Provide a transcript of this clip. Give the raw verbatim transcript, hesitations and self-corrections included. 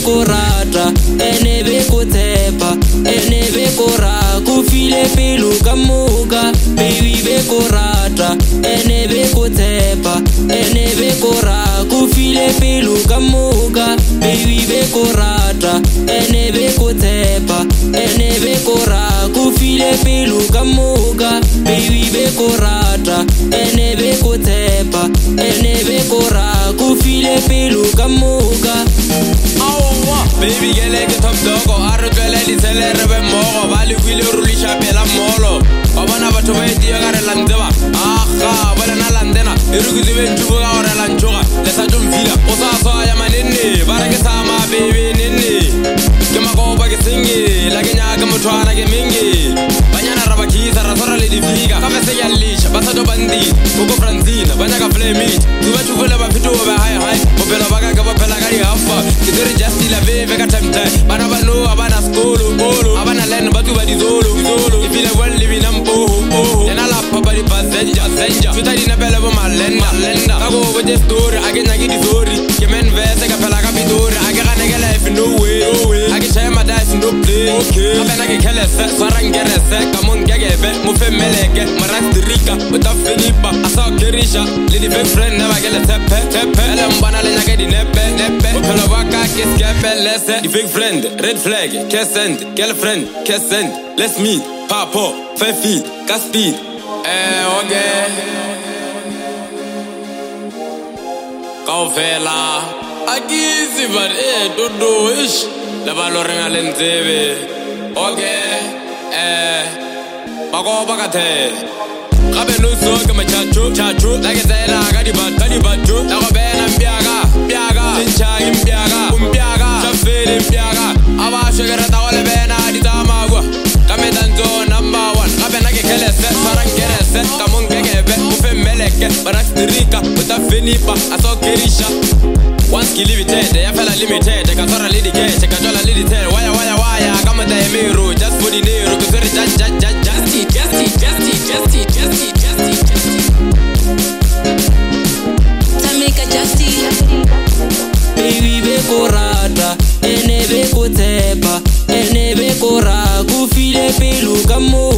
ko rata ene be ko tshepa ene be ko ra ku file pelo ka moka baby be ko rata ene be ko tshepa ene be ko ra ku file pelo ka moka baby be ko rata ene be ko tshepa ene be ko ra ku file pelo ka moka baby be ko rata ene be ko tshepa ene be ko ra ku file pelo ka moka. Baby gele ke top dog a re tswele le tsele re be mmogo ba le kwile rulisha pela molo ba bona batho ba etia ka re lantseba aha ba lena landena e re kutse be nthugo ka gore la ntjoga le sa tšomfila o sa sa ya manenne ba re ke sa ma baby nenne ke makopa ke singe la ke nyaka motho ana ke mingi banyana ra ba kisa ra sora le difika ka bese ya lisha ba sa do bandi go Francina ba nyaka flemit tu ba tšhufela ba fito ba hai hai bo pela ba ka ka ba pela ka di hafa ke dire just la baby ka time time bana ba no abana skolo skolo abana len ba tu ba di zolo zolo if you want living am oh oh ena la papa di passenger passenger tu tadi na pele bo malenda malenda ka go bo je story age nyaki di story ke men vese ka pela ka bitori age ga neke life no way no way age chaya ma dice no play okay abana ke kele se sarangere se ka mon gege be mo femeleke marastrika uta finipa asa kerisha le di big friend never get a tepe tepe ele mbana le nyake di nepe nepe pela ba ka ke lese the big friend red flag kesend girlfriend kesend let's meet papo five feet gas speed eh okay kaufela akizi but eh dodo ish la balorenga lentsebe okay eh bako bakathe gabe no so ke machacho chacho la ke tsela ka di bat ka di batho la go bena mpiaka mpiaka nchagi mpiaka mpiaka chafele mpiaka aba shegera ta wale bena di tamagwa kame danzo number one gabe na ke kelese sarangerese kamon kegebe ufe meleke barastrika uta finipa aso kerisha once ki limited ya fela limited ka sora lidi ke ka jola lidi tel waya waya waya kama da emiro just for the nero ko sori just just just just just just just just just just Tamika Justy baby be ko rata ene be ko tshepa ene be ko ra ku file pelo ka mo